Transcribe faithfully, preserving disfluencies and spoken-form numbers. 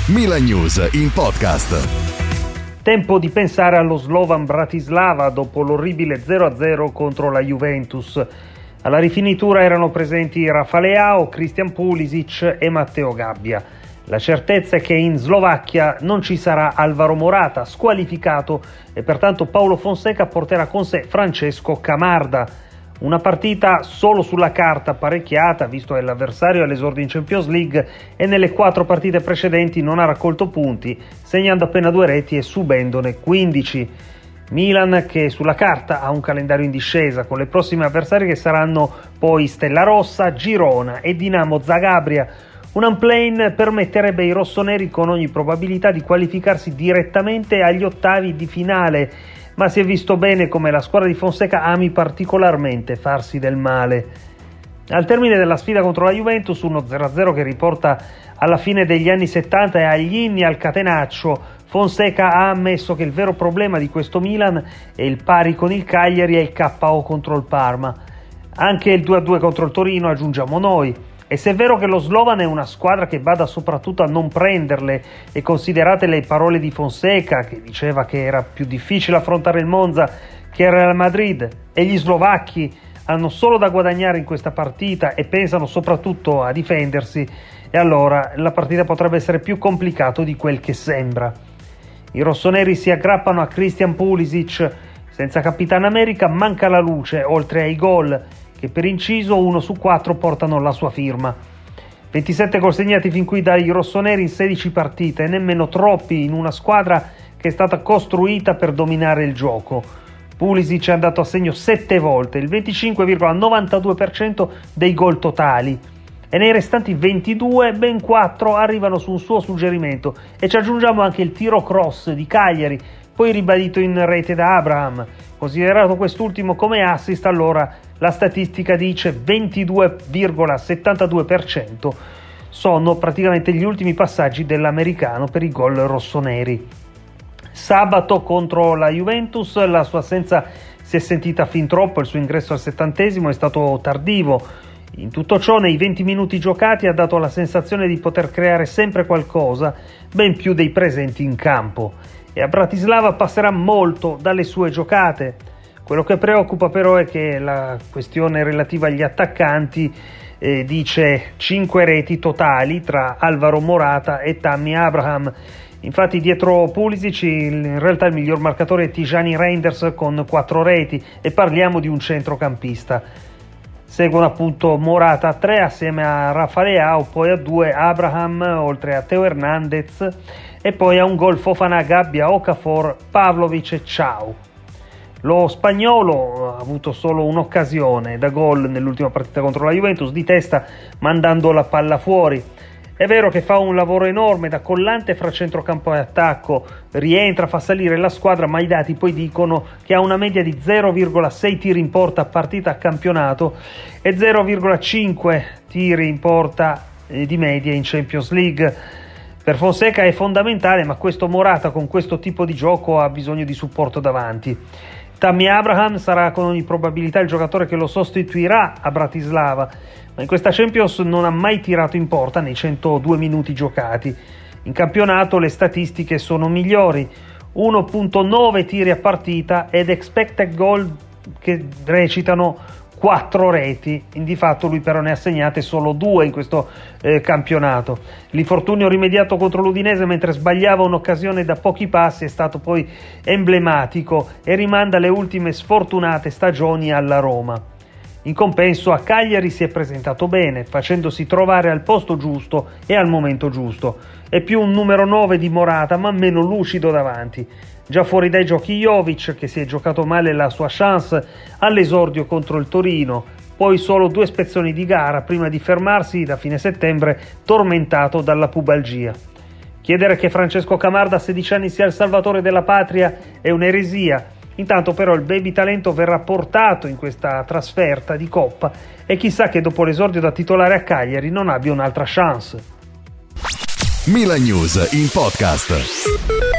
Milan News in podcast. Tempo di pensare allo Slovan Bratislava dopo l'orribile zero a zero contro la Juventus. Alla rifinitura erano presenti Rafa Leao, Christian Pulisic e Matteo Gabbia. La certezza è che in Slovacchia non ci sarà Alvaro Morata, squalificato, e pertanto Paulo Fonseca porterà con sé Francesco Camarda. Una partita solo sulla carta parecchiata, visto che l'avversario all'esordio in Champions League e nelle quattro partite precedenti non ha raccolto punti, segnando appena due reti e subendone quindici. Milan che sulla carta ha un calendario in discesa, con le prossime avversarie che saranno poi Stella Rossa, Girona e Dinamo Zagabria. Un unplane permetterebbe ai rossoneri con ogni probabilità di qualificarsi direttamente agli ottavi di finale, ma si è visto bene come la squadra di Fonseca ami particolarmente farsi del male. Al termine della sfida contro la Juventus, uno zero a zero che riporta alla fine degli anni settanta e agli inni al catenaccio, Fonseca ha ammesso che il vero problema di questo Milan è il pari con il Cagliari e il K O contro il Parma. Anche il due a due contro il Torino, aggiungiamo noi. E se è vero che lo Slovan è una squadra che bada soprattutto a non prenderle, e considerate le parole di Fonseca che diceva che era più difficile affrontare il Monza che il Real Madrid, e gli slovacchi hanno solo da guadagnare in questa partita e pensano soprattutto a difendersi, e allora la partita potrebbe essere più complicato di quel che sembra. I rossoneri si aggrappano a Christian Pulisic. Senza Capitan America manca la luce, oltre ai gol che per inciso uno su quattro portano la sua firma. ventisette gol segnati fin qui dai rossoneri in sedici partite, nemmeno troppi in una squadra che è stata costruita per dominare il gioco. Pulisic è andato a segno sette volte, il venticinque virgola novantadue per cento dei gol totali, e nei restanti ventidue ben quattro arrivano su un suo suggerimento, e ci aggiungiamo anche il tiro cross di Cagliari, poi ribadito in rete da Abraham. Considerato quest'ultimo come assist, allora la statistica dice ventidue virgola settantadue per cento sono praticamente gli ultimi passaggi dell'americano per i gol rossoneri. Sabato contro la Juventus la sua assenza si è sentita fin troppo, il suo ingresso al settantesimo è stato tardivo. In tutto ciò, nei venti minuti giocati ha dato la sensazione di poter creare sempre qualcosa, ben più dei presenti in campo. E a Bratislava passerà molto dalle sue giocate. Quello che preoccupa però è che la questione relativa agli attaccanti eh, dice cinque reti totali tra Alvaro Morata e Tammy Abraham. Infatti dietro Pulisic in realtà il miglior marcatore è Tijani Reinders con quattro reti, e parliamo di un centrocampista. Seguono appunto Morata a tre assieme a Rafa Leao, poi a due Abraham, oltre a Teo Hernandez, e poi a un gol Fofana, Gabbia, Okafor, Pavlovic e Ciao. Lo spagnolo ha avuto solo un'occasione da gol nell'ultima partita contro la Juventus, di testa mandando la palla fuori. È vero che fa un lavoro enorme da collante fra centrocampo e attacco, rientra, fa salire la squadra, ma i dati poi dicono che ha una media di zero virgola sei tiri in porta a partita a campionato e zero virgola cinque tiri in porta di media in Champions League. Per Fonseca è fondamentale, ma questo Morata con questo tipo di gioco ha bisogno di supporto davanti. Tammy Abraham sarà con ogni probabilità il giocatore che lo sostituirà a Bratislava, ma in questa Champions non ha mai tirato in porta nei centodue minuti giocati. In campionato le statistiche sono migliori, uno virgola nove tiri a partita ed expected goal che recitano quattro reti. Di fatto lui però ne ha segnate solo due in questo eh, campionato. L'infortunio rimediato contro l'Udinese mentre sbagliava un'occasione da pochi passi è stato poi emblematico e rimanda le ultime sfortunate stagioni alla Roma. In compenso a Cagliari si è presentato bene, facendosi trovare al posto giusto e al momento giusto. È più un numero nove di Morata, ma meno lucido davanti. Già fuori dai giochi Jovic, che si è giocato male la sua chance all'esordio contro il Torino, poi solo due spezzoni di gara prima di fermarsi da fine settembre tormentato dalla pubalgia. Chiedere che Francesco Camarda a sedici anni sia il salvatore della patria è un'eresia. Intanto però il baby talento verrà portato in questa trasferta di Coppa e chissà che dopo l'esordio da titolare a Cagliari non abbia un'altra chance. Milan News in podcast.